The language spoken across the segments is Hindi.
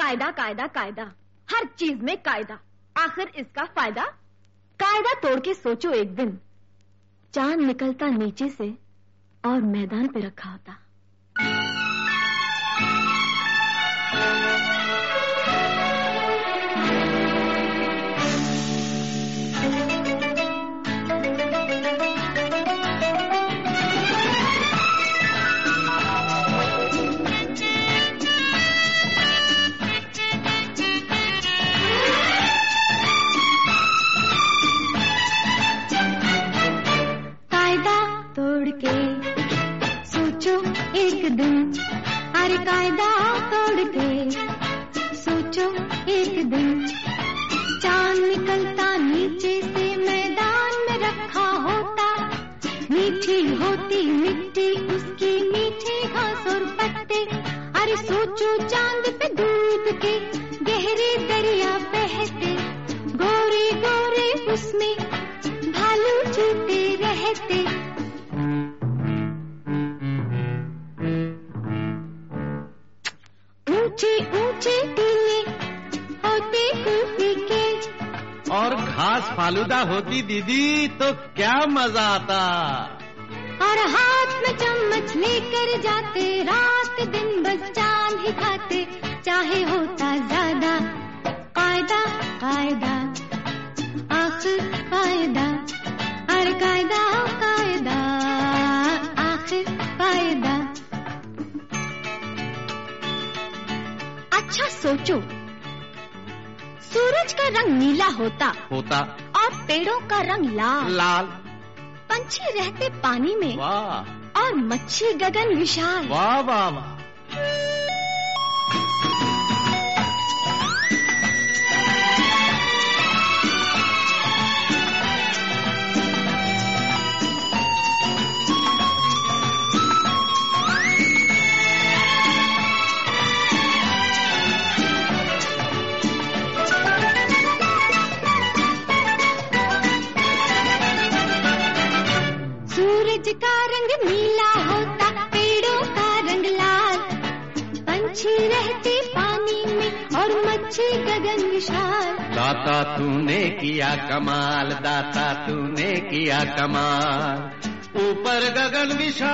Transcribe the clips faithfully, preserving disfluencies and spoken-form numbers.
कायदा कायदा कायदा, हर चीज में कायदा, आखिर इसका फायदा। कायदा तोड़ के सोचो एक दिन, चांद निकलता नीचे से और मैदान पे रखा होता। एक दिन, अरे कायदा तोड़ के सोचो एक दिन, चांद निकलता नीचे से मैदान में रखा होता। मीठी होती मिट्टी उसकी, मीठी घास और पत्ते। अरे सोचो चांद पे दूध के गहरे दरिया बहते, गोरे गोरे उसमें भालू चीते रहते। ऊंचे ऊंचे टीले होते कुल्फी के, और घास फालूदा होती दीदी तो क्या मजा आता। और हाथ में चम्मच लेकर जाते, रात दिन बस चांद ही खाते, चाहे होता ज्यादा। कायदा कायदा आखिर फायदा, अरे कायदा कायदा आखिर फायदा। अच्छा सोचो, सूरज का रंग नीला होता होता और पेड़ों का रंग लाल लाल। पंछी रहते पानी में, वाह, और मच्छी गगन विशाल। वाह वाह वाह। सूरज का रंग नीला होता, पेड़ों का रंग लाल। पंछी रहते पानी में और मच्छी गगन विशाल। दाता तूने किया कमाल, दाता तूने किया कमाल, ऊपर गगन विशाल।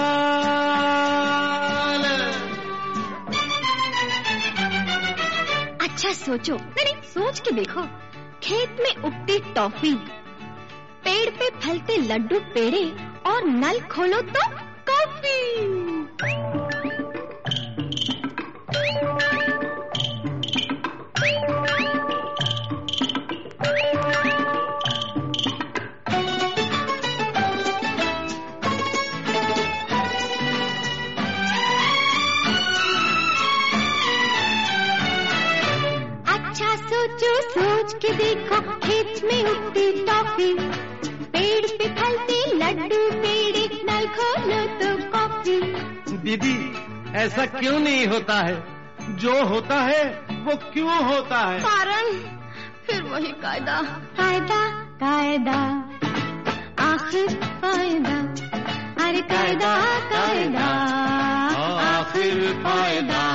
अच्छा सोचो, नहीं सोच के देखो, खेत में उगती टॉफी, पेड़ पे फलते लड्डू पेड़े, और नल खोलो तो कॉफी। अच्छा सोचो, सोच के देखो, खेत में उगती टॉफी, पेड़ पे फलते लड्डू पेड़े, नल खोलो तो कॉफी। दीदी ऐसा क्यों नहीं होता है, जो होता है वो क्यों होता है? कारण फिर वही कायदा कायदा कायदा आखिर फायदा, अरे कायदा कायदा आखिर फायदा।